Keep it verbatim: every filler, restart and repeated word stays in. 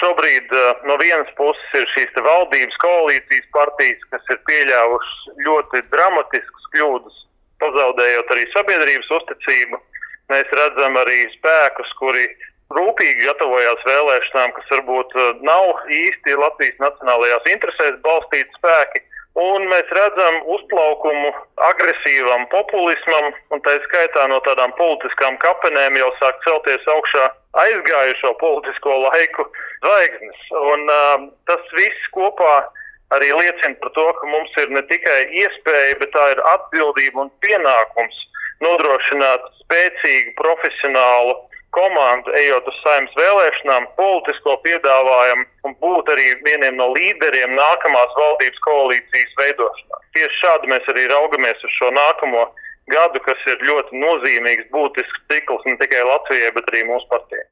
šobrīd no vienas puses ir šīs te valdības koalīcijas partijas, kas ir pieļāvušas ļoti dramatiskas kļūdas, pazaudējot arī sabiedrības uzticību. Mēs redzam arī spēkus, kuri rūpīgi gatavojās vēlēšanām, kas varbūt nav īsti Latvijas nacionālajās interesēs balstīti spēki. Un mēs redzam uzplaukumu agresīvam populismam, un tā skaitā no tādām politiskām kapenēm jau sāk celties augšā aizgājušo politisko laiku zvaigznes. Un uh, tas viss kopā arī liecina par to, ka mums ir ne tikai iespēja, bet tā ir atbildība un pienākums nodrošināt spēcīgu, profesionālu komandu, ejot uz Saeimas vēlēšanām, politisko piedāvājumu un būt arī vieniem no līderiem nākamās valdības koalīcijas veidošanā. Tieši šādi mēs arī raugamies uz šo nākamo gadu, kas ir ļoti nozīmīgs, būtisks cikls ne tikai Latvijai, bet arī mūsu partijai.